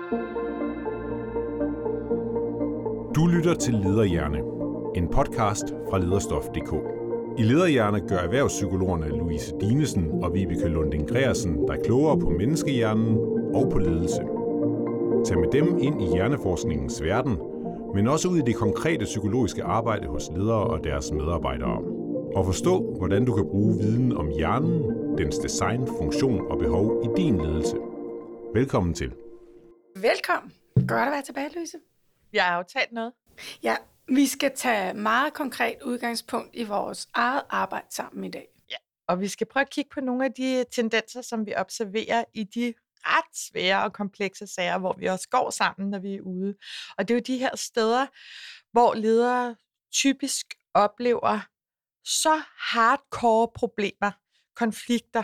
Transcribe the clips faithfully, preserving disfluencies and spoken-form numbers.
Du lytter til Lederhjerne, en podcast fra lederstof punktum d k. I Lederhjerne gør erhvervspsykologerne Louise Dinesen og Vibeke Lunding Gregersen dig klogere på menneskehjernen og på ledelse. Tag med dem ind i hjerneforskningens verden, men også ud i det konkrete psykologiske arbejde hos ledere og deres medarbejdere. Og forstå, hvordan du kan bruge viden om hjernen, dens design, funktion og behov i din ledelse. Velkommen til. Velkommen. Godt at være tilbage, Louise. Jeg har jo talt noget. Ja, vi skal tage meget konkret udgangspunkt i vores eget arbejde sammen i dag. Ja, og vi skal prøve at kigge på nogle af de tendenser, som vi observerer i de ret svære og komplekse sager, hvor vi også går sammen, når vi er ude. Og det er jo de her steder, hvor ledere typisk oplever så hardcore problemer, konflikter,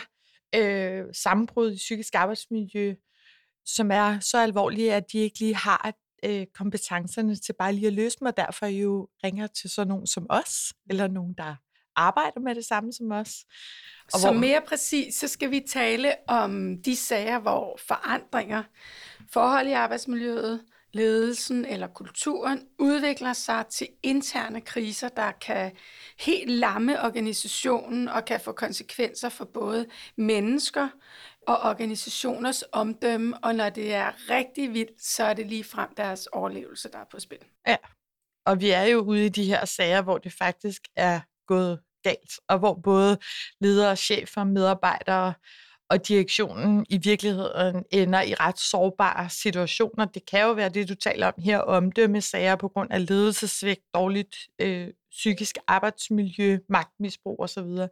øh, sammenbrud i psykisk arbejdsmiljø, som er så alvorlige, at de ikke lige har øh, kompetencerne til bare lige at løse dem, og derfor jo ringer til sådan nogen som os, eller nogen, der arbejder med det samme som os. Og så hvor... mere præcis, så skal vi tale om de sager, hvor forandringer, forhold i arbejdsmiljøet, ledelsen eller kulturen udvikler sig til interne kriser, der kan helt lamme organisationen og kan få konsekvenser for både mennesker og organisationers omdømme, og når det er rigtig vildt, så er det lige frem deres overlevelse, der er på spil. Ja, og vi er jo ude i de her sager, hvor det faktisk er gået galt, og hvor både ledere, chefer, medarbejdere og direktionen i virkeligheden ender i ret sårbare situationer. Det kan jo være det, du taler om her, omdømmesager på grund af ledelsessvigt, dårligt øh, psykisk arbejdsmiljø, magtmisbrug osv.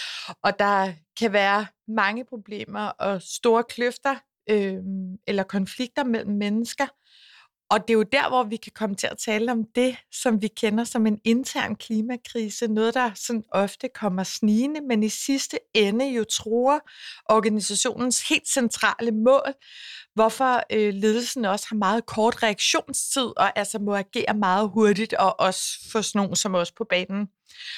Og der kan være mange problemer og store kløfter øh, eller konflikter mellem mennesker. Og det er jo der, hvor vi kan komme til at tale om det, som vi kender som en intern klimakrise. Noget, der sådan ofte kommer snigende, men i sidste ende jo truer organisationens helt centrale mål, hvorfor øh, ledelsen også har meget kort reaktionstid, og altså må agere meget hurtigt, og også få sådan nogen som os på banen.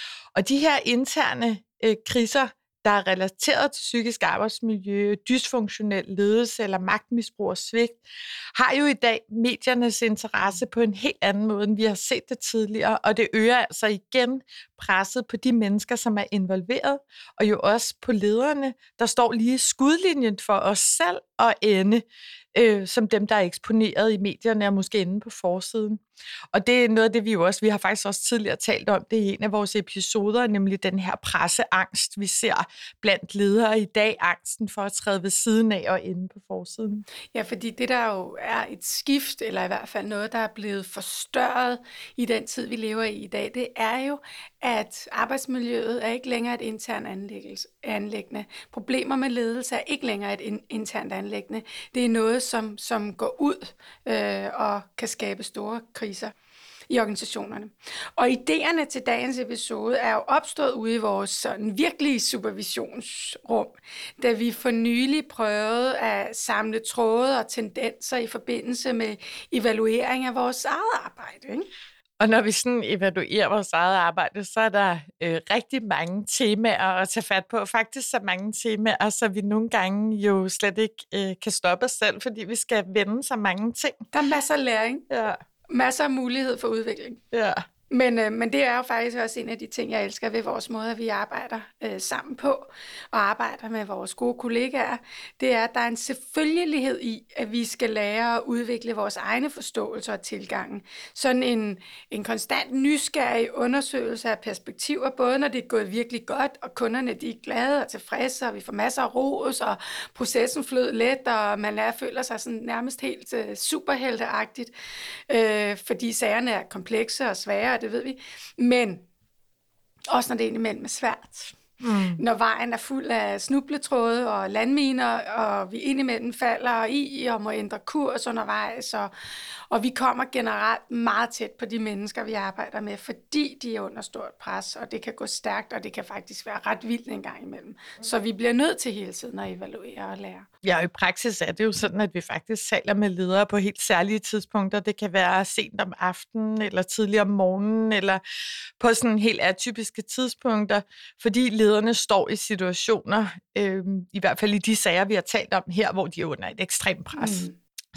Og de her interne øh, kriser, der er relateret til psykisk arbejdsmiljø, dysfunktionel ledelse eller magtmisbrug og svigt, har jo i dag mediernes interesse på en helt anden måde, end vi har set det tidligere, og det øger altså igen presset på de mennesker, som er involveret, og jo også på lederne, der står lige i skudlinjen for os selv og ende, øh, som dem, der er eksponeret i medierne og måske inde på forsiden. Og det er noget af det, vi jo også, vi har faktisk også tidligere talt om det i en af vores episoder, nemlig den her presseangst, vi ser blandt ledere i dag, angsten for at træde ved siden af og inde på forsiden. Ja, fordi det der jo er et skift, eller i hvert fald noget, der er blevet forstørret i den tid, vi lever i i dag, det er jo, at arbejdsmiljøet er ikke længere et internt anliggende. Problemer med ledelse er ikke længere et in- internt anliggende. Det er noget, som, som går ud øh, og kan skabe store kriser i organisationerne. Og idéerne til dagens episode er jo opstået ude i vores sådan virkelige supervisionsrum, da vi for nylig prøvede at samle tråde og tendenser i forbindelse med evaluering af vores eget arbejde, ikke? Og når vi sådan evaluerer vores eget arbejde, så er der øh, rigtig mange temaer at tage fat på. Faktisk så mange temaer, så vi nogle gange jo slet ikke øh, kan stoppe os selv, fordi vi skal vende så mange ting. Der er masser af læring. Ja. Masser af mulighed for udvikling. Ja. Men, øh, men det er jo faktisk også en af de ting, jeg elsker ved vores måde, at vi arbejder øh, sammen på, og arbejder med vores gode kollegaer. Det er, at der er en selvfølgelighed i, at vi skal lære at udvikle vores egne forståelser og tilgange. Sådan en, en konstant nysgerrig undersøgelse af perspektiver, både når det er gået virkelig godt, og kunderne de er glade og tilfredse, og vi får masser af ros, og processen flød let, og man lærer, føler sig sådan nærmest helt øh, superhelteagtigt, øh, fordi sagerne er komplekse og svære, det ved vi, men også når det indimellem er svært. Mm. Når vejen er fuld af snubletråde og landminer, og vi indimellem falder i og må ændre kurs undervejs, og, og vi kommer generelt meget tæt på de mennesker, vi arbejder med, fordi de er under stort pres, og det kan gå stærkt, og det kan faktisk være ret vildt en gang imellem. Mm. Så vi bliver nødt til hele tiden at evaluere og lære. Ja, og i praksis er det jo sådan, at vi faktisk taler med ledere på helt særlige tidspunkter. Det kan være sent om aftenen, eller tidligt om morgenen, eller på sådan helt atypiske tidspunkter, fordi lederne står i situationer, øh, i hvert fald i de sager, vi har talt om her, hvor de er under et ekstremt pres. Mm.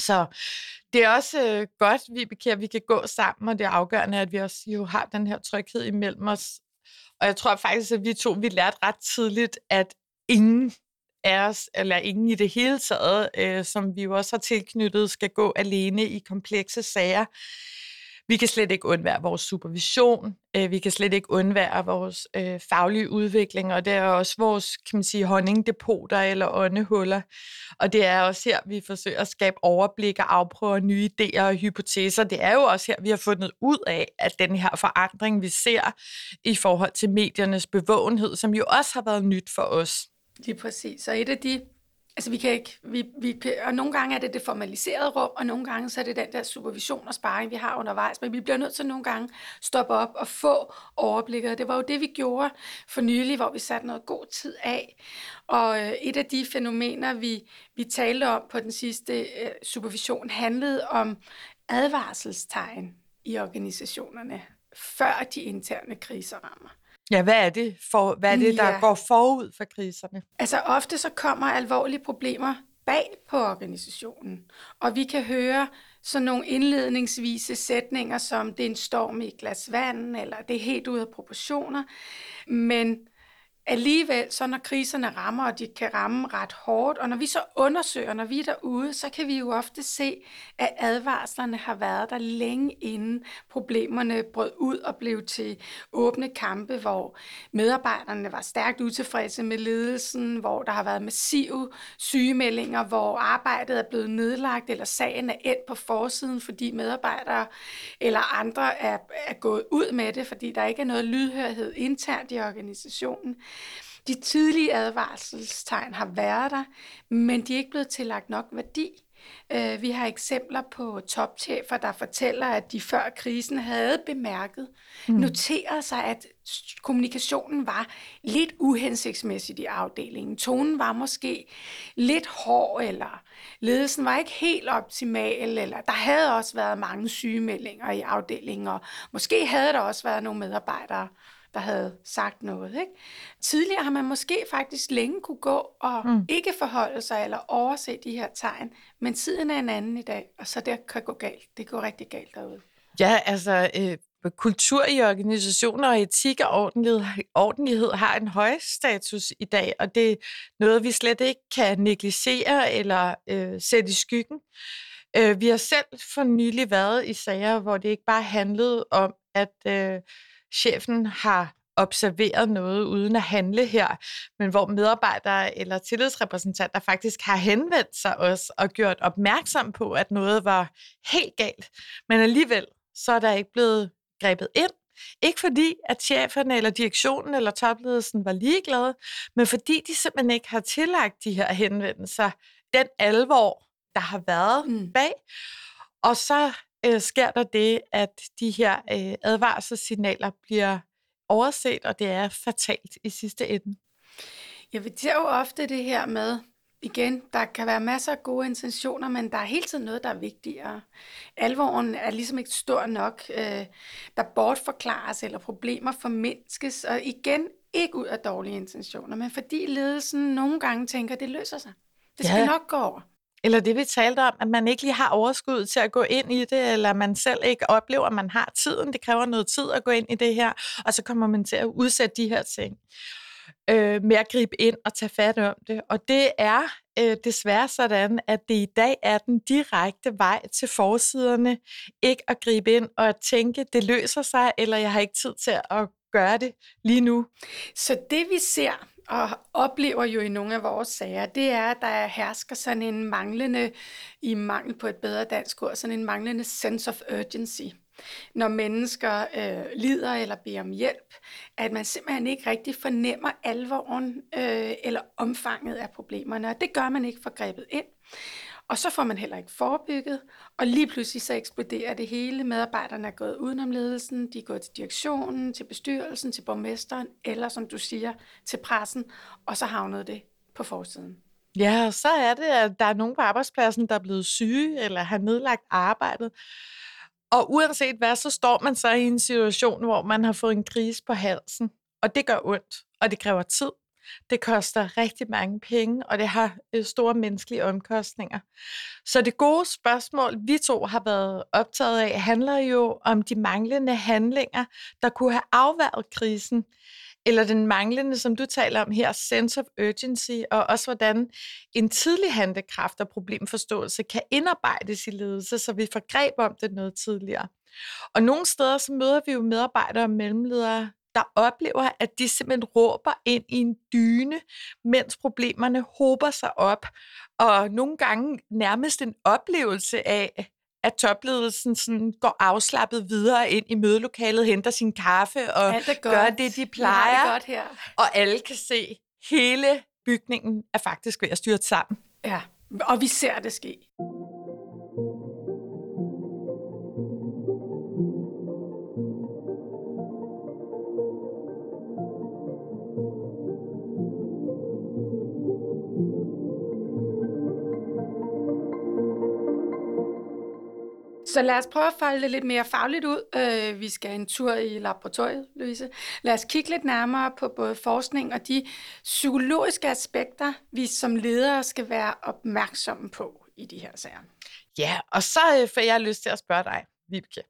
Så det er også øh, godt, Vibeke, at vi kan gå sammen, og det er afgørende, at vi også jo har den her tryghed imellem os. Og jeg tror faktisk, at vi to, vi lærte ret tidligt, at ingen af os, eller ingen i det hele taget, øh, som vi jo også har tilknyttet, skal gå alene i komplekse sager. Vi kan slet ikke undvære vores supervision, øh, vi kan slet ikke undvære vores øh, faglige udvikling, og det er også vores, kan man sige, honningdepoter eller åndehuller. Og det er også her, vi forsøger at skabe overblik og afprøve nye idéer og hypoteser. Det er jo også her, vi har fundet ud af, at den her forandring, vi ser i forhold til mediernes bevågenhed, som jo også har været nyt for os. Lige præcis. Så et af de, altså vi kan ikke, vi, vi kan, og nogle gange er det det formaliserede rum, og nogle gange så er det den der supervision og sparring, vi har undervejs, men vi bliver nødt til nogle gange stoppe op og få overblikket. Det var jo det, vi gjorde for nylig, hvor vi satte noget god tid af. Og øh, et af de fænomener, vi, vi talte om på den sidste øh, supervision, handlede om advarselstegn i organisationerne, før de interne kriser rammer. Ja, hvad er det, for, hvad er det der ja. går forud for kriserne? Altså ofte så kommer alvorlige problemer bag på organisationen, og vi kan høre sådan nogle indledningsvise sætninger, som det er en storm i et glas vand, eller det er helt ude af proportioner, men alligevel, så når kriserne rammer, og de kan ramme ret hårdt, og når vi så undersøger, når vi er derude, så kan vi jo ofte se, at advarslerne har været der længe inden problemerne brød ud og blev til åbne kampe, hvor medarbejderne var stærkt utilfredse med ledelsen, hvor der har været massive sygemeldinger, hvor arbejdet er blevet nedlagt, eller sagen er endt på forsiden, fordi medarbejdere eller andre er, er gået ud med det, fordi der ikke er noget lydhørhed internt i organisationen. De tidlige advarselstegn har været der, men de er ikke blevet tillagt nok værdi. Vi har eksempler på topchefer, der fortæller, at de før krisen havde bemærket, mm. noteret sig, at kommunikationen var lidt uhensigtsmæssigt i afdelingen. Tonen var måske lidt hård, eller ledelsen var ikke helt optimal, eller der havde også været mange sygemeldinger i afdelingen, og måske havde der også været nogle medarbejdere, der havde sagt noget. Ikke? Tidligere har man måske faktisk længe kunne gå og mm. ikke forholde sig eller overse de her tegn, men tiden er en anden i dag, og så det kan gå galt. Det går rigtig galt derude. Ja, altså øh, kultur i organisationer og etik og ordentlighed, ordentlighed har en høj status i dag, og det er noget, vi slet ikke kan negligere eller øh, sætte i skyggen. Øh, vi har selv for nylig været i sager, hvor det ikke bare handlede om, at øh, chefen har observeret noget uden at handle her, men hvor medarbejdere eller tillidsrepræsentanter faktisk har henvendt sig også og gjort opmærksom på, at noget var helt galt. Men alligevel så er der ikke blevet grebet ind. Ikke fordi, at cheferne eller direktionen eller topledelsen var ligeglade, men fordi de simpelthen ikke har tillagt de her henvendelser den alvor, der har været mm. bag. Og så øh, sker der det, at de her øh, advarselssignaler bliver overset, og det er fatalt i sidste ende. Jeg vil jo ofte det her med, igen, der kan være masser af gode intentioner, men der er hele tiden noget, der er vigtigere. Alvoren er ligesom ikke stor nok, øh, der bortforklares eller problemer formindskes, og igen, ikke ud af dårlige intentioner, men fordi ledelsen nogle gange tænker, det løser sig. Det skal ja. nok gå over. Eller det, vi talte om, at man ikke lige har overskud til at gå ind i det, eller man selv ikke oplever, at man har tiden. Det kræver noget tid at gå ind i det her, og så kommer man til at udsætte de her ting øh, med at gribe ind og tage fat om det. Og det er øh, desværre sådan, at det i dag er den direkte vej til forsiderne, ikke at gribe ind og at tænke, det løser sig, eller jeg har ikke tid til at gøre det lige nu. Så det vi ser og oplever jo i nogle af vores sager, det er, at der hersker sådan en manglende, i mangel på et bedre dansk ord, sådan en manglende sense of urgency. Når mennesker øh, lider eller beder om hjælp, at man simpelthen ikke rigtig fornemmer alvoren øh, eller omfanget af problemerne, og det gør man ikke for grebet ind. Og så får man heller ikke forebygget, og lige pludselig så eksploderer det hele. Medarbejderne er gået udenom ledelsen, de er gået til direktionen, til bestyrelsen, til borgmesteren, eller som du siger, til pressen, og så havner det på forsiden. Ja, og så er det, at der er nogen på arbejdspladsen, der er blevet syge, eller har nedlagt arbejdet. Og uanset hvad, så står man så i en situation, hvor man har fået en krise på halsen, og det gør ondt, og det kræver tid. Det koster rigtig mange penge, og det har øh, store menneskelige omkostninger. Så det gode spørgsmål, vi to har været optaget af, handler jo om de manglende handlinger, der kunne have afværget krisen, eller den manglende, som du taler om her, sense of urgency, og også hvordan en tidlig handlekraft og problemforståelse kan indarbejdes i ledelse, så vi får greb om det noget tidligere. Og nogle steder så møder vi jo medarbejdere og mellemledere, der oplever, at de simpelthen råber ind i en dyne, mens problemerne hober sig op, og nogle gange nærmest en oplevelse af, at topledelsen sådan går afslappet videre ind i mødelokalet, henter sin kaffe og gør det, de plejer. Det godt her. Og alle kan se, at hele bygningen er faktisk ved at styrte sammen. Ja, og vi ser det ske. Så lad os prøve at folde det lidt mere fagligt ud. Vi skal en tur i laboratoriet, Louise. Lad os kigge lidt nærmere på både forskning og de psykologiske aspekter, vi som ledere skal være opmærksomme på i de her sager. Ja, og så får jeg lyst til at spørge dig, Vibeke.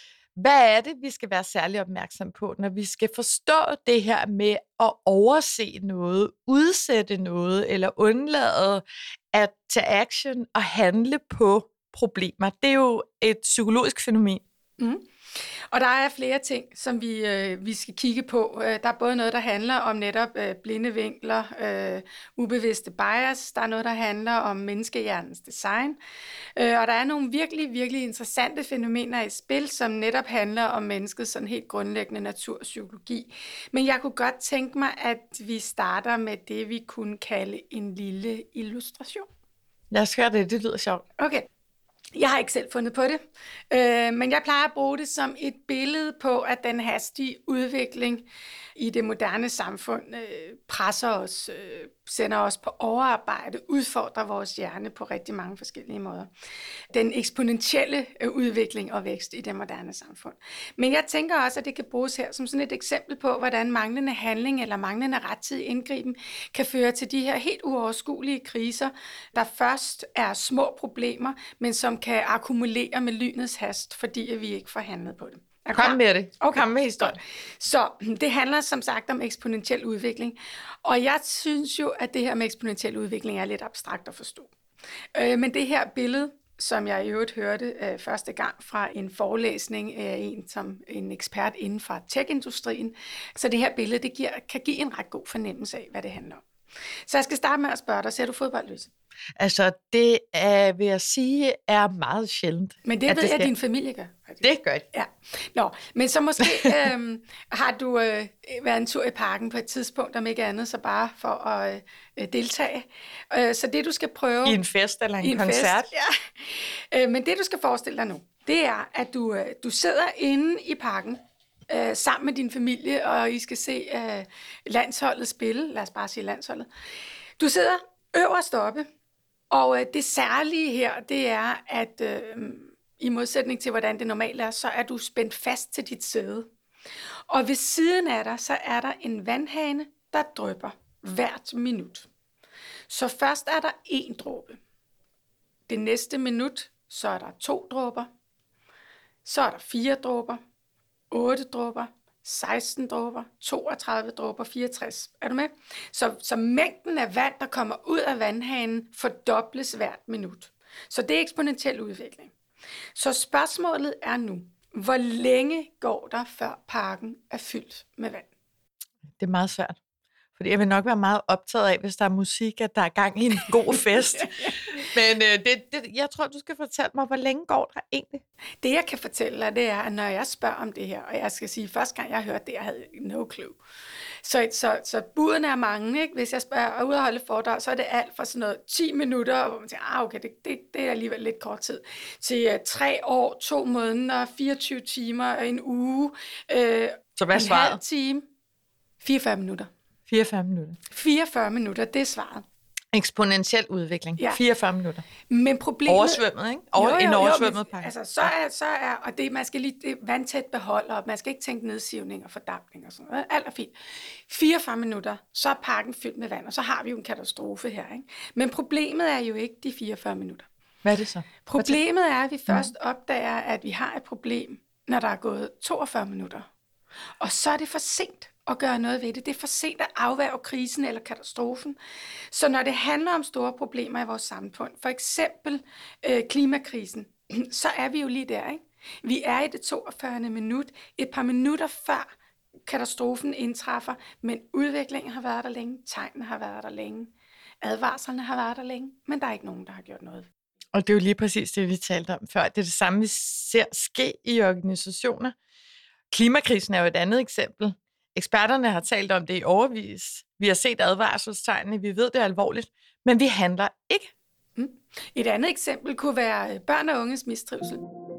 Hvad er det, vi skal være særlig opmærksom på, når vi skal forstå det her med at overse noget, udsætte noget eller undlade at tage action og handle på problemer? Det er jo et psykologisk fænomen. Mm. Og der er flere ting, som vi, øh, vi skal kigge på. Der er både noget, der handler om netop øh, blinde vinkler, øh, ubevidste bias. Der er noget, der handler om menneskehjernens design. Øh, og der er nogle virkelig, virkelig interessante fænomener i spil, som netop handler om menneskets sådan helt grundlæggende naturpsykologi. Men jeg kunne godt tænke mig, at vi starter med det, vi kunne kalde en lille illustration. Lad os høre det. Det lyder sjovt. Okay. Jeg har ikke selv fundet på det, øh, men jeg plejer at bruge det som et billede på, at den hastige udvikling i det moderne samfund øh, presser os, øh, sender os på overarbejde, udfordrer vores hjerne på rigtig mange forskellige måder. Den eksponentielle øh, udvikling og vækst i det moderne samfund. Men jeg tænker også, at det kan bruges her som sådan et eksempel på, hvordan manglende handling eller manglende rettidig indgriben kan føre til de her helt uoverskuelige kriser, der først er små problemer, men som kan akkumulere med lynets hast, fordi vi ikke får handlet på det. Kom med det. Okay. Kom med historien. Så det handler som sagt om eksponentiel udvikling. Og jeg synes jo, at det her med eksponentiel udvikling er lidt abstrakt at forstå. Øh, men det her billede, som jeg i øvrigt hørte øh, første gang fra en forelæsning af en, som en ekspert inden for tech-industrien, så det her billede, det giver, kan give en ret god fornemmelse af, hvad det handler om. Så jeg skal starte med at spørge dig, ser du fodbold, Louise? Altså, det er, vil jeg sige, er meget sjældent. Men det ved det jeg, skal... at din familie gør. Det gør det. Ja. Nå, men så måske øhm, har du øh, været en tur i parken på et tidspunkt, om ikke andet, så bare for at øh, deltage. Øh, så det, du skal prøve... I en fest eller en, en koncert? Fest, ja. Øh, men det, du skal forestille dig nu, det er, at du, øh, du sidder inde i parken, Øh, sammen med din familie, og I skal se øh, landsholdet spille. Lad os bare sige landsholdet. Du sidder øverst oppe, og øh, det særlige her, det er, at øh, i modsætning til, hvordan det normalt er, så er du spændt fast til dit sæde. Og ved siden af dig, så er der en vandhane, der drypper hvert minut. Så først er der én dråbe. Det næste minut, så er der to dråber. Så er der fire dråber. otte dråber, seksten dråber, toogtredive dråber, fireogtres. Er du med? Så, så mængden af vand, der kommer ud af vandhanen, fordobles hvert minut. Så det er eksponentiel udvikling. Så spørgsmålet er nu, hvor længe går der, før parken er fyldt med vand? Det er meget svært. Fordi jeg vil nok være meget optaget af, hvis der er musik, at der er gang i en god fest. Men øh, det, det, jeg tror, du skal fortælle mig, hvor længe går der egentlig? Det, jeg kan fortælle dig, det er, at når jeg spørger om det her, og jeg skal sige, første gang jeg hørte det, jeg havde no clue. Så, så, så budene er mange, ikke? Hvis jeg spørger og ude at holde foredrag, så er det alt fra sådan noget ti minutter, hvor man tænker, ah, okay, det, det, det er alligevel lidt kort tid, til uh, tre år, to måneder, fireogtyve timer, en uge, øh, så hvad er en svaret? halv time, fireogfyrre minutter. fireogfyrre minutter. fireogfyrre minutter, det er svaret. Eksponentiel udvikling. Ja. fireogfyrre minutter. Men problemet... Oversvømmet, ikke? Over, jo, jo, en oversvømmet jo, pakke. Altså, så er, så er, og det, man skal lige det vandtæt beholde, og man skal ikke tænke nedsivning og fordampning og sådan noget. Alt er fint. fireogfyrre minutter, så er pakken fyldt med vand, og så har vi jo en katastrofe her, ikke? Men problemet er jo ikke de fireogfyrre minutter. Hvad er det så? Problemet er, at vi først opdager, at vi har et problem, når der er gået toogfyrre minutter. Og så er det for sent at gøre noget ved det. Det er for sent at afværge krisen eller katastrofen. Så når det handler om store problemer i vores samfund, for eksempel øh, klimakrisen, så er vi jo lige der, ikke? Vi er i det toogfyrrende minut, et par minutter før katastrofen indtræffer, men udviklingen har været der længe, tegnene har været der længe, advarslerne har været der længe, men der er ikke nogen, der har gjort noget. Og det er jo lige præcis det, vi talte om før. Det er det samme, vi ser ske i organisationer. Klimakrisen er jo et andet eksempel. Eksperterne har talt om det i årevis. Vi har set advarselstegnene, vi ved, det er alvorligt, men vi handler ikke. Mm. Et andet eksempel kunne være børn og unges mistrivsel.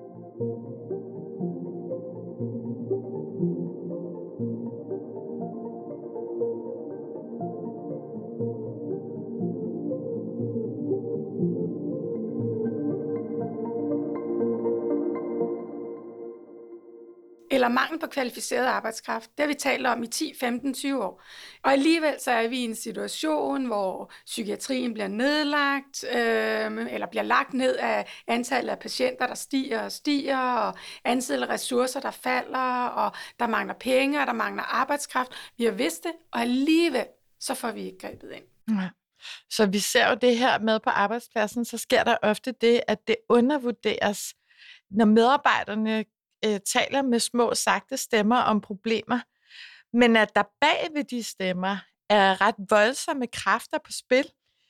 Eller mangel på kvalificeret arbejdskraft. Det har vi talt om i ti, femten, tyve år. Og alligevel så er vi i en situation, hvor psykiatrien bliver nedlagt, øh, eller bliver lagt ned af antallet af patienter, der stiger og stiger, og antallet af ressourcer, der falder, og der mangler penge, og der mangler arbejdskraft. Vi har vidst det, og alligevel så får vi ikke grebet ind. Ja. Så vi ser jo det her med på arbejdspladsen, så sker der ofte det, at det undervurderes, når medarbejderne taler med små, sagte stemmer om problemer, men at der bag ved de stemmer er ret voldsomme kræfter på spil,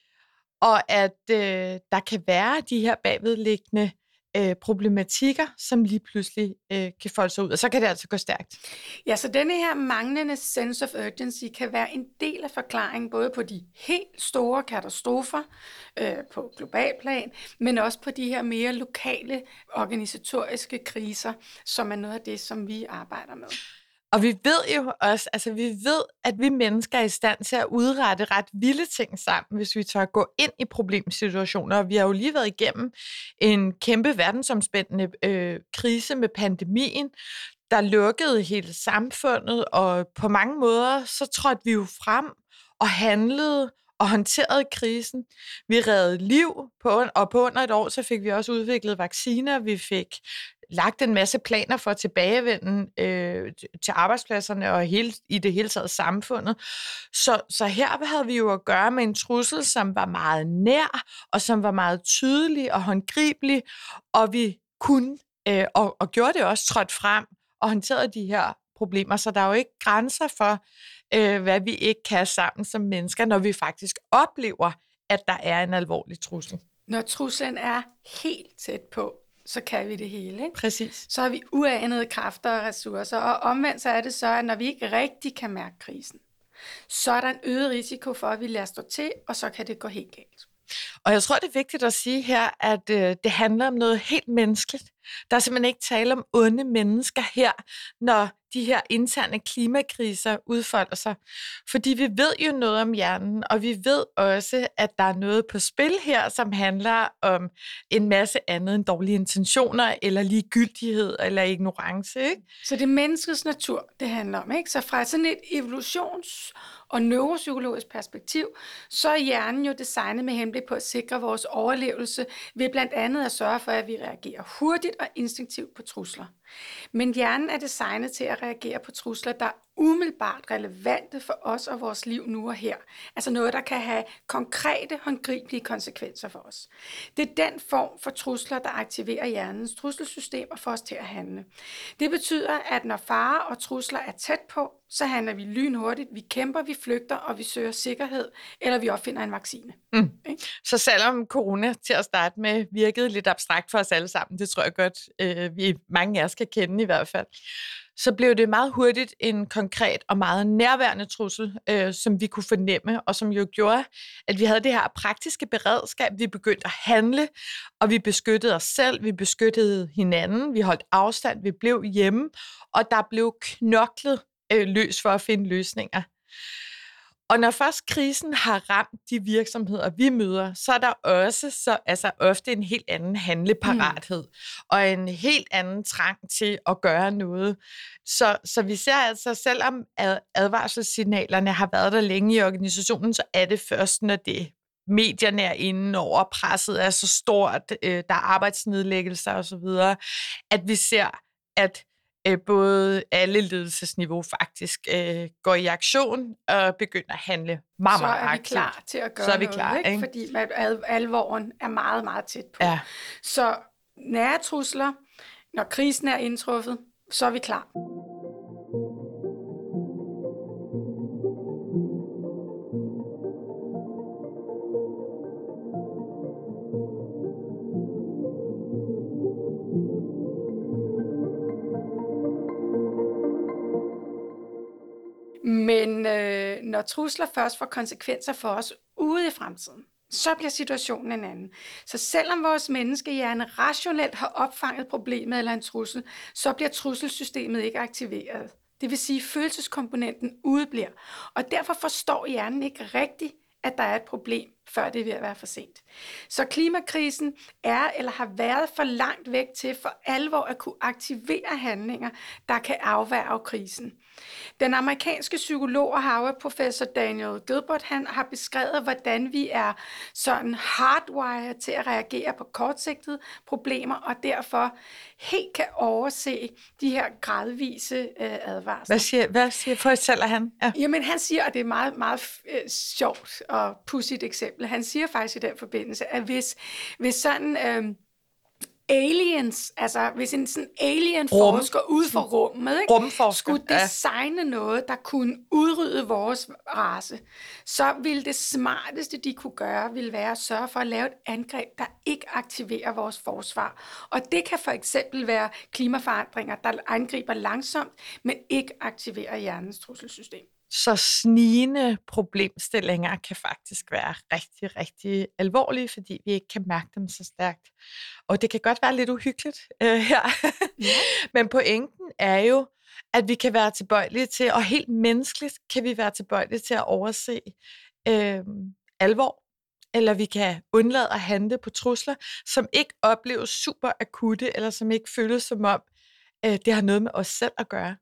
og at øh, der kan være de her bagvedliggende øh, problematikker, som lige pludselig øh, kan folde sig ud, og så kan det altså gå stærkt. Ja, så denne her manglende sense of urgency kan være en del af forklaringen, både på de helt store katastrofer øh, på global plan, men også på de her mere lokale organisatoriske kriser, som er noget af det, som vi arbejder med. Og vi ved jo også, altså vi ved, at vi mennesker er i stand til at udrette ret vilde ting sammen, hvis vi tør gå ind i problemsituationer. Og vi har jo lige været igennem en kæmpe verdensomspændende øh, krise med pandemien, der lukkede hele samfundet, og på mange måder så trådte vi jo frem og handlede og håndterede krisen. Vi reddede liv, på, og på under et år så fik vi også udviklet vacciner, vi fik lagt en masse planer for tilbagevenden øh, til arbejdspladserne og hele, i det hele taget samfundet. Så, så her havde vi jo at gøre med en trussel, som var meget nær, og som var meget tydelig og håndgribelig, og vi kunne, øh, og, og gjorde det også, trådt frem og håndterede de her problemer. Så der er jo ikke grænser for, øh, hvad vi ikke kan sammen som mennesker, når vi faktisk oplever, at der er en alvorlig trussel. Når truslen er helt tæt på, så kan vi det hele, ikke? Præcis. Så har vi uanede kræfter og ressourcer, og omvendt så er det så, at når vi ikke rigtig kan mærke krisen, så er der en øget risiko for, at vi lader stå til, og så kan det gå helt galt. Og jeg tror, det er vigtigt at sige her, at øh, det handler om noget helt menneskeligt. Der er simpelthen ikke tale om onde mennesker her, når de her interne klimakriser udfolder sig. Fordi vi ved jo noget om hjernen, og vi ved også, at der er noget på spil her, som handler om en masse andet end dårlige intentioner, eller ligegyldighed, eller ignorance, ikke? Så det er menneskets natur, det handler om, ikke? Så fra sådan et evolutions- og neuropsykologisk perspektiv, så er hjernen jo designet med henblik på at sikre vores overlevelse, ved blandt andet at sørge for, at vi reagerer hurtigt og instinktivt på trusler. Men hjernen er designet til at reagere på trusler, der er umiddelbart relevante for os og vores liv nu og her. Altså noget, der kan have konkrete, håndgribelige konsekvenser for os. Det er den form for trusler, der aktiverer hjernens trusselsystem og får os til at handle. Det betyder, at når fare og trusler er tæt på, så handler vi lynhurtigt, vi kæmper, vi flygter, og vi søger sikkerhed, eller vi opfinder en vaccine. Mm. Så selvom corona til at starte med virkede lidt abstrakt for os alle sammen, det tror jeg godt, øh, vi mange af os kan kende i hvert fald, så blev det meget hurtigt en konkret og meget nærværende trussel, øh, som vi kunne fornemme, og som jo gjorde, at vi havde det her praktiske beredskab. Vi begyndte at handle, og vi beskyttede os selv, vi beskyttede hinanden, vi holdt afstand, vi blev hjemme, og der blev knoklet øh, løs for at finde løsninger. Og når først krisen har ramt de virksomheder, vi møder, så er der også så, altså ofte en helt anden handleparathed, mm. og en helt anden trang til at gøre noget. Så, så vi ser altså, selvom advarselssignalerne har været der længe i organisationen, så er det først, når det medierne er inde over, presset er så stort, øh, der er arbejdsnedlæggelser osv., at vi ser, at øh, både alle ledelsesniveau faktisk øh, går i aktion og begynder at handle meget, meget aktivt. Så er vi klar til at gøre så er vi noget, klar, ikke? ikke? Fordi al- alvoren er meget, meget tæt på. Ja. Så nære trusler, når krisen er indtruffet, så er vi klar. Men øh, når trusler først får konsekvenser for os ude i fremtiden, så bliver situationen en anden. Så selvom vores menneskehjerne rationelt har opfanget problemet eller en trussel, så bliver trusselsystemet ikke aktiveret. Det vil sige, at følelseskomponenten udebliver. Og derfor forstår hjernen ikke rigtigt, at der er et problem, før det er ved at være for sent. Så klimakrisen er eller har været for langt væk til for alvor at kunne aktivere handlinger, der kan afværge krisen. Den amerikanske psykolog og Harvard-professor Daniel Gilbert, han har beskrevet, hvordan vi er sådan hardwired til at reagere på kortsigtede problemer, og derfor helt kan overse de her gradvise øh, advarsler. Hvad siger, hvad siger fortæller han? Ja. Jamen han siger, og det er meget, meget øh, sjovt og pudsigt eksempel, han siger faktisk i den forbindelse, at hvis, hvis sådan... Øh, aliens, altså hvis en sådan alien-forsker Rum. ude for rummet, ikke, skulle ja. designe noget, der kunne udrydde vores race, så ville det smarteste, de kunne gøre, ville være at sørge for at lave et angreb, der ikke aktiverer vores forsvar. Og det kan for eksempel være klimaforandringer, der angriber langsomt, men ikke aktiverer hjernens trusselsystem. Så snigende problemstillinger kan faktisk være rigtig, rigtig alvorlige, fordi vi ikke kan mærke dem så stærkt. Og det kan godt være lidt uhyggeligt øh, her. Ja. Men pointen er jo, at vi kan være tilbøjelige til, og helt menneskeligt kan vi være tilbøjelige til at overse øh, alvor, eller vi kan undlade at handle på trusler, som ikke opleves super akutte, eller som ikke føles som om, øh, det har noget med os selv at gøre.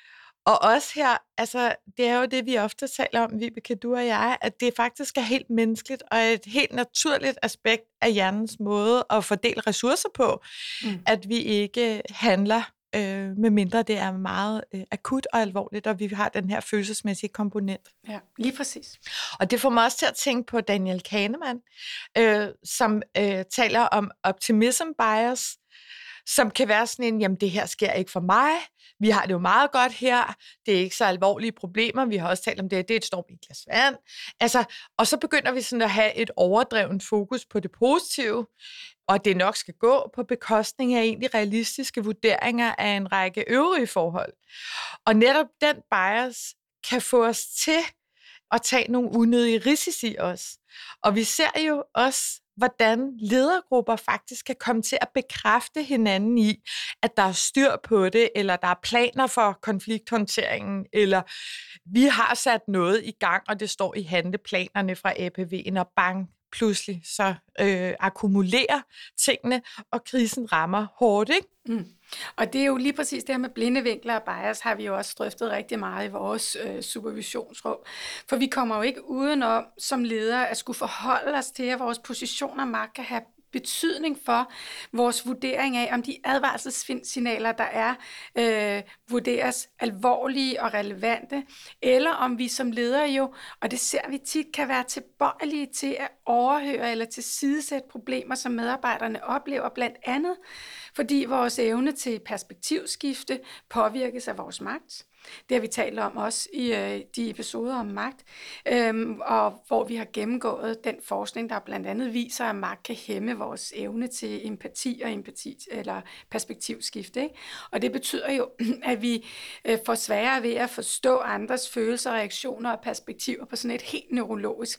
Og også her, altså, det er jo det, vi ofte taler om, Vibeke, du og jeg, at det faktisk er helt menneskeligt og et helt naturligt aspekt af hjernens måde at fordele ressourcer på, mm. at vi ikke handler, øh, med mindre det er meget øh, akut og alvorligt, og vi har den her følelsesmæssige komponent. Ja, lige præcis. Og det får mig også til at tænke på Daniel Kahneman, øh, som øh, taler om optimism bias, som kan være sådan en, jamen det her sker ikke for mig, vi har det jo meget godt her, det er ikke så alvorlige problemer, vi har også talt om det, det er et storm i et glas vand. Altså, og så begynder vi sådan at have et overdrevet fokus på det positive, og det nok skal gå på bekostning af egentlig realistiske vurderinger af en række øvrige forhold. Og netop den bias kan få os til at tage nogle unødige risici også. Og vi ser jo også, hvordan ledergrupper faktisk kan komme til at bekræfte hinanden i, at der er styr på det, eller der er planer for konflikthåndteringen, eller vi har sat noget i gang, og det står i handleplanerne fra A P V'en, og bang, pludselig så øh, akkumulerer tingene, og krisen rammer hårdt, ikke? Mm. Og det er jo lige præcis det her med blindevinkler og bias, har vi jo også drøftet rigtig meget i vores øh, supervisionsrum. For vi kommer jo ikke udenom som ledere at skulle forholde os til, at vores position og magt kan have betydning for vores vurdering af, om de advarselssignaler, der er, øh, vurderes alvorlige og relevante, eller om vi som ledere jo, og det ser vi tit, kan være tilbøjelige til at overhøre eller tilsidesætte problemer, som medarbejderne oplever, blandt andet fordi vores evne til perspektivskifte påvirkes af vores magt. Det har vi talt om også i øh, de episoder om magt, øhm, og hvor vi har gennemgået den forskning, der blandt andet viser, at magt kan hæmme vores evne til empati og empati eller perspektivskifte. Ikke? Og det betyder jo, at vi øh, får sværere ved at forstå andres følelser, reaktioner og perspektiver på sådan et helt neurologisk plan.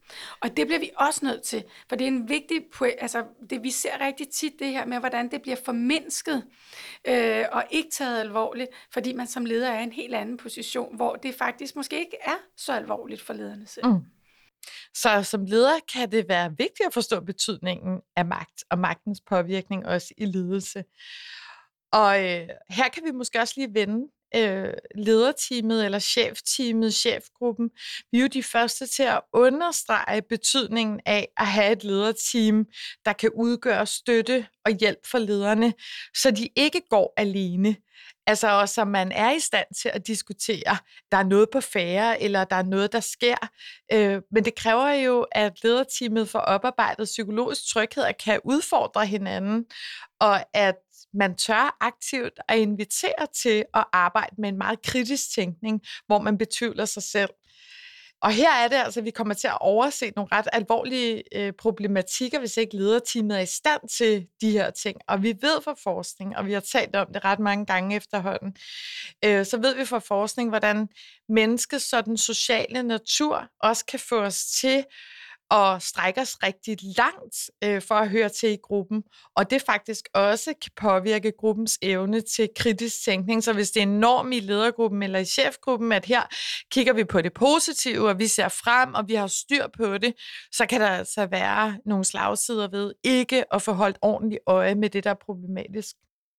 Og det bliver vi også nødt til, for det er en vigtig point, altså det, vi ser rigtig tit det her med, hvordan det bliver formindsket øh, og ikke taget alvorligt, fordi man som leder er i en helt anden position, hvor det faktisk måske ikke er så alvorligt for lederne selv. Mm. Så som leder kan det være vigtigt at forstå betydningen af magt og magtens påvirkning også i ledelse. Og øh, her kan vi måske også lige vende øh, lederteamet eller chefteamet, chefgruppen. Vi er jo de første til at understrege betydningen af at have et lederteam, der kan udgøre støtte og hjælp for lederne, så de ikke går alene. Altså også, så man er i stand til at diskutere, der er noget på færre, eller der er noget, der sker. Øh, men det kræver jo, at lederteamet får oparbejdet psykologisk tryghed og kan udfordre hinanden, og at man tør aktivt at invitere til at arbejde med en meget kritisk tænkning, hvor man betvivler sig selv. Og her er det altså, at vi kommer til at overse nogle ret alvorlige øh, problematikker, hvis ikke lederteamet er i stand til de her ting. Og vi ved fra forskning, og vi har talt om det ret mange gange efterhånden, øh, så ved vi fra forskning, hvordan menneskets sådan sociale natur også kan få os til og strække os rigtig langt øh, for at høre til i gruppen. Og det faktisk også kan påvirke gruppens evne til kritisk tænkning. Så hvis det er en norm i ledergruppen eller i chefgruppen, at her kigger vi på det positive, og vi ser frem, og vi har styr på det, så kan der altså være nogle slagsider ved ikke at få holdt ordentligt øje med det, der er problematisk.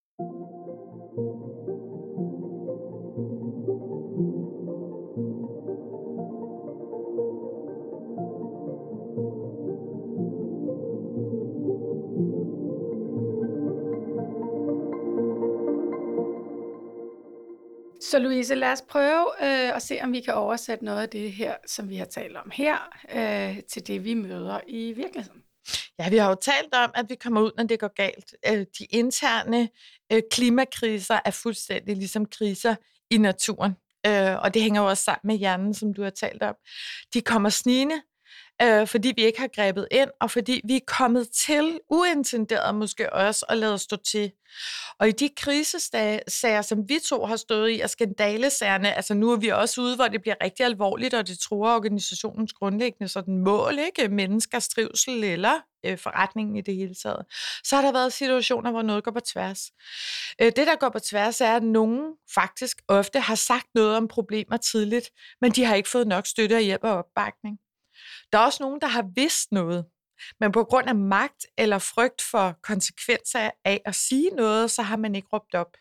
Så Louise, lad os prøve øh, at se, om vi kan oversætte noget af det her, som vi har talt om her, øh, til det, vi møder i virkeligheden. Ja, vi har jo talt om, at vi kommer ud, når det går galt. Øh, de interne øh, klimakriser er fuldstændig ligesom kriser i naturen. Øh, og det hænger jo også sammen med hjernen, som du har talt om. De kommer snigende, øh, fordi vi ikke har grebet ind, og fordi vi er kommet til, uintenderet måske også, at lade os stå til. Og i de krisesager, som vi to har stået i, og skandalesagerne, altså nu er vi også ude, hvor det bliver rigtig alvorligt, og det truer organisationens grundlæggende sådan mål, ikke? Menneskers trivsel eller øh, forretningen i det hele taget. Så har der været situationer, hvor noget går på tværs. Øh, det, der går på tværs, er, at nogen faktisk ofte har sagt noget om problemer tidligt, men de har ikke fået nok støtte og hjælp og opbakning. Der er også nogen, der har vidst noget, men på grund af magt eller frygt for konsekvenser af at sige noget, så har man ikke råbt op.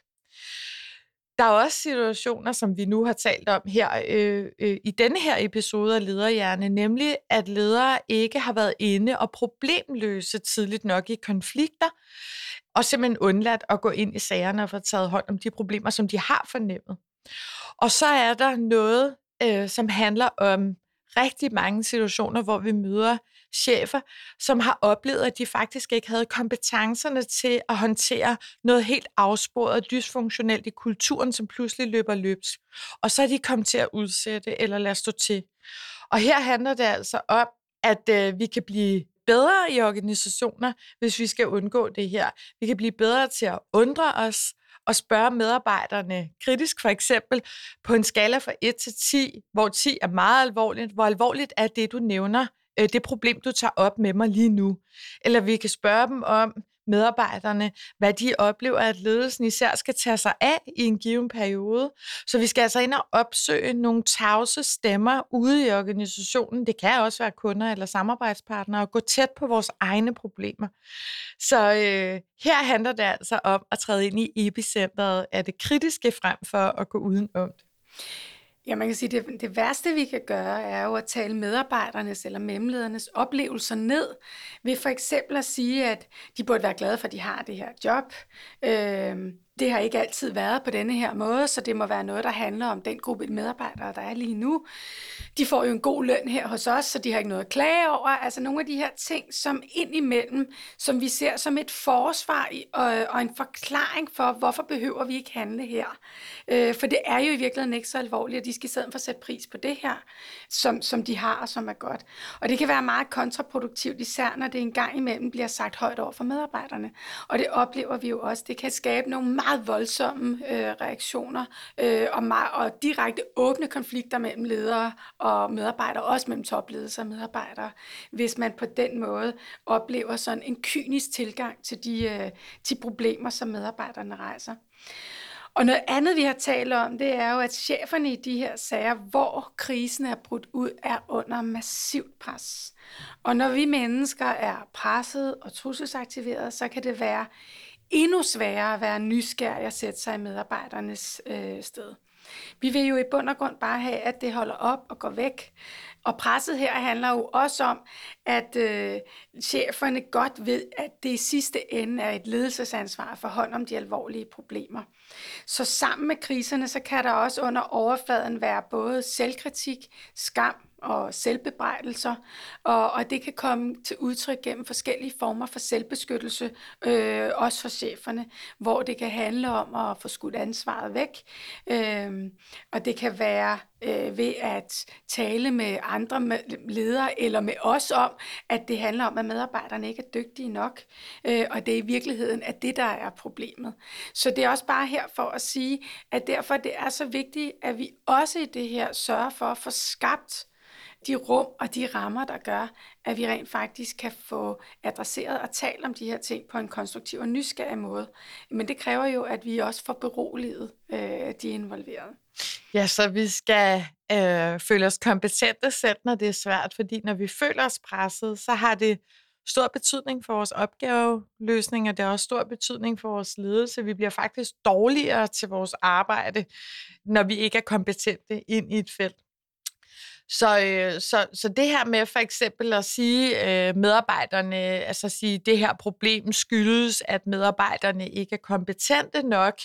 Der er også situationer, som vi nu har talt om her øh, øh, i denne her episode af Lederhjerne, nemlig at ledere ikke har været inde og problemløse tidligt nok i konflikter, og simpelthen undladt at gå ind i sagerne og få taget hånd om de problemer, som de har fornemmet. Og så er der noget, øh, som handler om rigtig mange situationer, hvor vi møder chefer, som har oplevet, at de faktisk ikke havde kompetencerne til at håndtere noget helt afsporet og dysfunktionelt i kulturen, som pludselig løber løbs. Og så er de kommet til at udsætte eller lade stå til. Og her handler det altså om, at øh, vi kan blive bedre i organisationer, hvis vi skal undgå det her. Vi kan blive bedre til at undre os og spørge medarbejderne kritisk, for eksempel på en skala fra et til ti, hvor ti er meget alvorligt. Hvor alvorligt er det, du nævner, det problem, du tager op med mig lige nu? Eller vi kan spørge dem om, medarbejderne, hvad de oplever, at ledelsen især skal tage sig af i en given periode. Så vi skal altså ind og opsøge nogle tavse stemmer ude i organisationen. Det kan også være kunder eller samarbejdspartnere, og gå tæt på vores egne problemer. Så øh, her handler det altså om at træde ind i epicentret af det kritiske frem for at gå udenom det. Ja, man kan sige, at det, det værste, vi kan gøre, er jo at tale medarbejdernes eller mellemledernes oplevelser ned, ved for eksempel at sige, at de burde være glade for, at de har det her job. Øh, det har ikke altid været på denne her måde, så det må være noget, der handler om den gruppe medarbejdere, der er lige nu. De får jo en god løn her hos os, så de har ikke noget at klage over. Altså nogle af de her ting, som indimellem, som vi ser som et forsvar og, og en forklaring for, hvorfor behøver vi ikke handle her. Øh, for det er jo i virkeligheden ikke så alvorligt, at de skal i stedet for sætte pris på det her, som, som de har og som er godt. Og det kan være meget kontraproduktivt, især når det en gang imellem bliver sagt højt over for medarbejderne. Og det oplever vi jo også. Det kan skabe nogle meget meget voldsomme øh, reaktioner øh, og, meget, og direkte åbne konflikter mellem ledere og medarbejdere, også mellem topledelse og medarbejdere, hvis man på den måde oplever sådan en kynisk tilgang til de, øh, de problemer, som medarbejderne rejser. Og noget andet, vi har talt om, det er jo, at cheferne i de her sager, hvor krisen er brudt ud, er under massivt pres. Og når vi mennesker er presset og trusselsaktiveret, så kan det være endnu sværere at være nysgerrig og sætte sig i medarbejdernes øh, sted. Vi vil jo i bund og grund bare have, at det holder op og går væk. Og presset her handler jo også om, at øh, cheferne godt ved, at det i sidste ende er et ledelsesansvar at få hånd om de alvorlige problemer. Så sammen med kriserne, så kan der også under overfladen være både selvkritik, skam og selvbebrejdelser, og, og det kan komme til udtryk gennem forskellige former for selvbeskyttelse, øh, også for cheferne, hvor det kan handle om at få skudt ansvaret væk, øh, og det kan være øh, ved at tale med andre ledere, eller med os om, at det handler om, at medarbejderne ikke er dygtige nok, øh, og det er i virkeligheden at det, der er problemet. Så det er også bare her for at sige, at derfor det er så vigtigt, at vi også i det her sørger for at få skabt de rum og de rammer, der gør, at vi rent faktisk kan få adresseret og talt om de her ting på en konstruktiv og nysgerrig måde. Men det kræver jo, at vi også får beroliget øh, de involverede. Ja, så vi skal øh, føle os kompetente selv, når det er svært, fordi når vi føler os presset, så har det stor betydning for vores opgaveløsning, og det har også stor betydning for vores ledelse. Vi bliver faktisk dårligere til vores arbejde, når vi ikke er kompetente ind i et felt. Så, øh, så, så det her med for eksempel at sige øh, medarbejderne, altså sige, det her problem skyldes, at medarbejderne ikke er kompetente nok,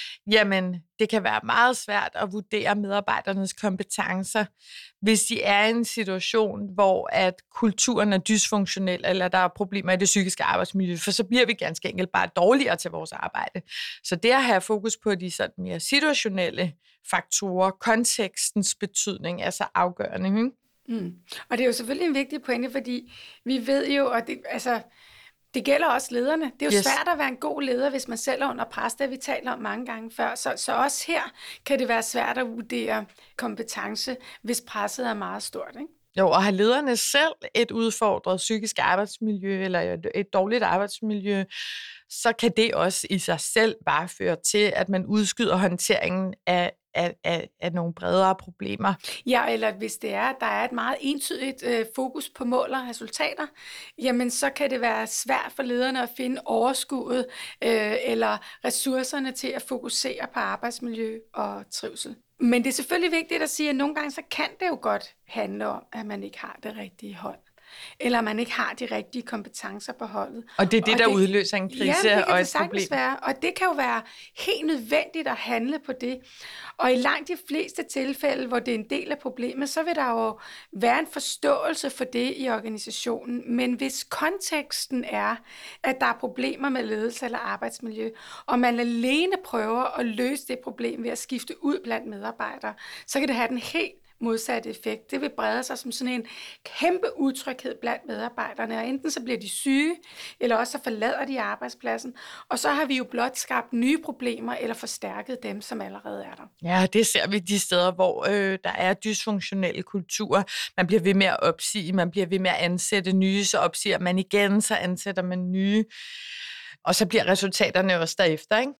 jamen det kan være meget svært at vurdere medarbejdernes kompetencer, hvis de er i en situation, hvor at kulturen er dysfunktionel, eller der er problemer i det psykiske arbejdsmiljø, for så bliver vi ganske enkelt bare dårligere til vores arbejde. Så det at have fokus på de sådan mere situationelle faktorer, kontekstens betydning er så afgørende. Ikke? Mm. Og det er jo selvfølgelig en vigtig pointe, fordi vi ved jo, og det, altså, det gælder også lederne. Det er jo yes. svært at være en god leder, hvis man selv er under pres, det har vi talt om mange gange før. Så, så også her kan det være svært at vurdere kompetence, hvis presset er meget stort, ikke? Jo, og har lederne selv et udfordret psykisk arbejdsmiljø, eller et dårligt arbejdsmiljø, så kan det også i sig selv bare føre til, at man udskyder håndteringen af Af, af, af nogle bredere problemer. Ja, eller hvis det er, at der er et meget entydigt øh, fokus på mål og resultater, jamen så kan det være svært for lederne at finde overskuddet øh, eller ressourcerne til at fokusere på arbejdsmiljø og trivsel. Men det er selvfølgelig vigtigt at sige, at nogle gange så kan det jo godt handle om, at man ikke har det rigtige hold, eller man ikke har de rigtige kompetencer på holdet. Og det er det, og der det, udløser en krise ja, det kan og det et problem. Være, og det kan jo være helt nødvendigt at handle på det. Og i langt de fleste tilfælde, hvor det er en del af problemet, så vil der jo være en forståelse for det i organisationen. Men hvis konteksten er, at der er problemer med ledelse eller arbejdsmiljø, og man alene prøver at løse det problem ved at skifte ud blandt medarbejdere, så kan det have den helt modsatte effekt. Det vil brede sig som sådan en kæmpe utryghed blandt medarbejderne, og enten så bliver de syge, eller også så forlader de arbejdspladsen, og så har vi jo blot skabt nye problemer, eller forstærket dem, som allerede er der. Ja, det ser vi de steder, hvor øh, der er dysfunktionelle kulturer. Man bliver ved med at opsige, man bliver ved med at ansætte nye, så opsiger man igen, så ansætter man nye, og så bliver resultaterne også derefter, ikke?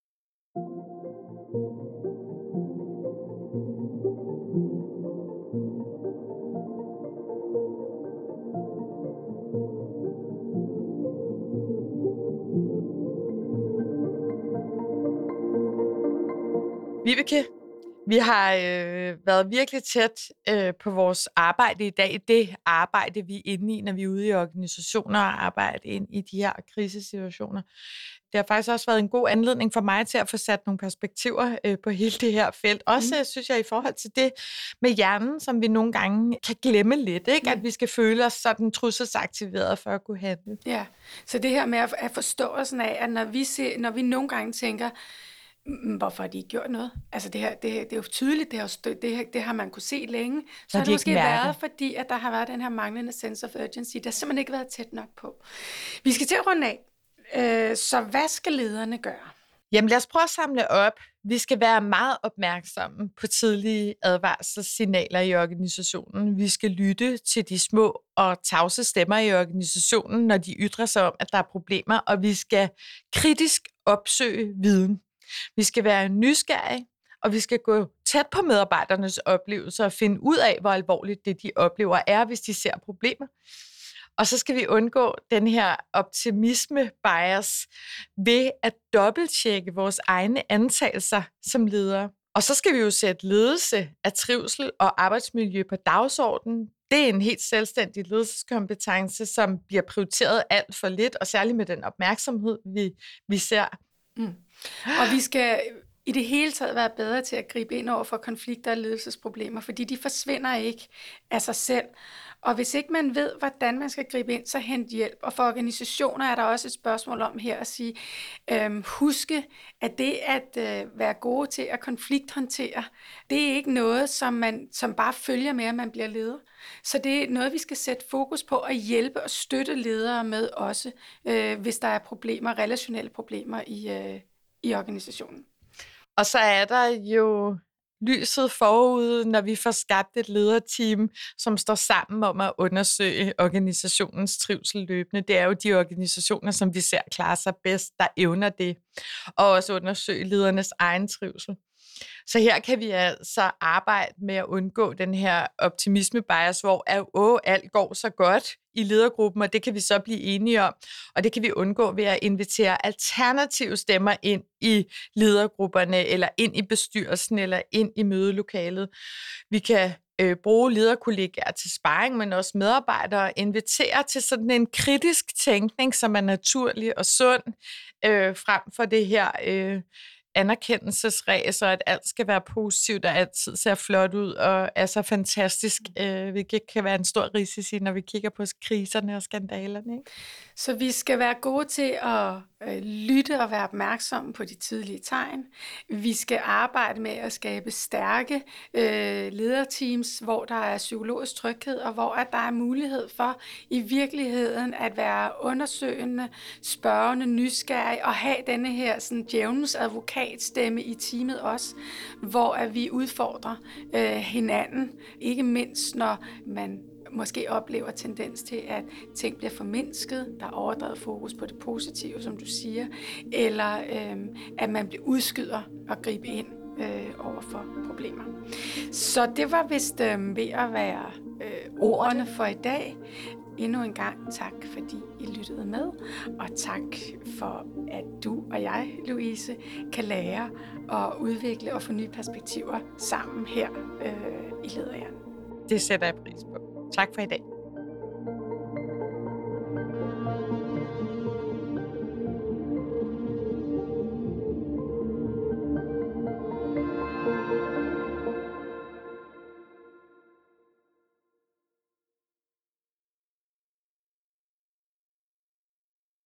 Vibeke, vi har øh, været virkelig tæt øh, på vores arbejde i dag. Det arbejde, vi er inde i, når vi er ude i organisationer og arbejder ind i de her krisesituationer. Det har faktisk også været en god anledning for mig til at få sat nogle perspektiver øh, på hele det her felt. Også, mm. synes jeg, i forhold til det med hjernen, som vi nogle gange kan glemme lidt, ikke? Mm. At vi skal føle os sådan trusselsaktiveret for at kunne handle. Ja, så det her med at, at forståelsen af, at når vi, ser, når vi nogle gange tænker, hvorfor har de ikke gjort noget? Altså det her, det, det er jo tydeligt, det har, det, her, det har man kunne se længe. Så har det måske været, fordi at der har været den her manglende sense of urgency. Der har simpelthen ikke været tæt nok på. Vi skal til at runde af. Så hvad skal lederne gøre? Jamen lad os prøve at samle op. Vi skal være meget opmærksomme på tidlige advarselssignaler i organisationen. Vi skal lytte til de små og tavse stemmer i organisationen, når de ytrer sig om, at der er problemer, og vi skal kritisk opsøge viden. Vi skal være nysgerrige, og vi skal gå tæt på medarbejdernes oplevelser og finde ud af, hvor alvorligt det, de oplever, er, hvis de ser problemer. Og så skal vi undgå den her optimisme-bias ved at dobbelttjekke vores egne antagelser som ledere. Og så skal vi jo sætte ledelse af trivsel og arbejdsmiljø på dagsordenen. Det er en helt selvstændig ledelseskompetence, som bliver prioriteret alt for lidt, og særligt med den opmærksomhed, vi, vi ser. Mm. Og vi skal i det hele taget være bedre til at gribe ind over for konflikter og ledelsesproblemer, fordi de forsvinder ikke af sig selv. Og hvis ikke man ved, hvordan man skal gribe ind, så hent hjælp. Og for organisationer er der også et spørgsmål om her at sige, øhm, huske, at det at øh, være gode til at konflikthåndtere, det er ikke noget, som, man, som bare følger med, at man bliver leder. Så det er noget, vi skal sætte fokus på at hjælpe og støtte ledere med også, øh, hvis der er problemer, relationelle problemer i, øh, i organisationen. Og så er der jo lyset forude, når vi får skabt et lederteam, som står sammen om at undersøge organisationens trivsel løbende. Det er jo de organisationer, som vi ser klare sig bedst, der evner det, og også undersøge ledernes egen trivsel. Så her kan vi altså arbejde med at undgå den her optimisme-bias, hvor åh, alt går så godt i ledergruppen, og det kan vi så blive enige om. Og det kan vi undgå ved at invitere alternative stemmer ind i ledergrupperne, eller ind i bestyrelsen, eller ind i mødelokalet. Vi kan øh, bruge lederkollegaer til sparring, men også medarbejdere, og invitere til sådan en kritisk tænkning, som er naturlig og sund, øh, frem for det her øh, anerkendelsesræs, og at alt skal være positivt, og altid ser flot ud, og er så fantastisk, øh, hvilket kan være en stor risici, når vi kigger på kriserne og skandalerne. Ikke? Så vi skal være gode til at øh, lytte og være opmærksomme på de tidlige tegn. Vi skal arbejde med at skabe stærke øh, lederteams, hvor der er psykologisk tryghed, og hvor at der er mulighed for i virkeligheden at være undersøgende, spørgende, nysgerrig, og have denne her sådan, djævelens advokatstemme i teamet også, hvor at vi udfordrer øh, hinanden, ikke mindst når man måske oplever tendens til, at ting bliver formindsket, der er overdrevet fokus på det positive, som du siger, eller øh, at man bliver udskyder og gribe ind øh, over for problemer. Så det var vist øh, ved at være øh, ordene for i dag. Endnu en gang tak, fordi I lyttede med, og tak for, at du og jeg, Louise, kan lære og udvikle og få nye perspektiver sammen her øh, i Lederhjernen. Det sætter jeg pris på. Tak for i dag.